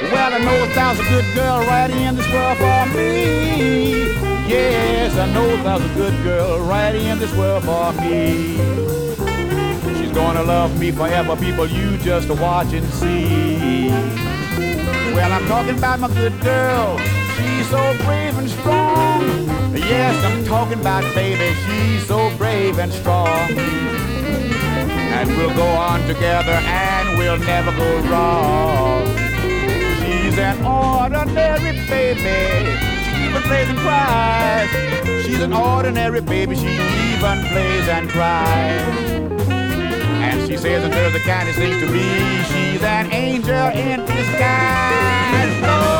Well, I know there's a good girl right in this world for me. Yes, I know there's a good girl right in this world for me. She's gonna love me forever, people, you just watch and see. Well, I'm talking about my good girl. She's so brave and strong. Yes, I'm talking about baby. She's so brave and strong. And we'll go on together and we'll never go wrong. She's an ordinary baby. She even plays and cries. She's an ordinary baby. She even plays and cries. And she says and does the kindest things to me. She's an angel in disguise. Oh.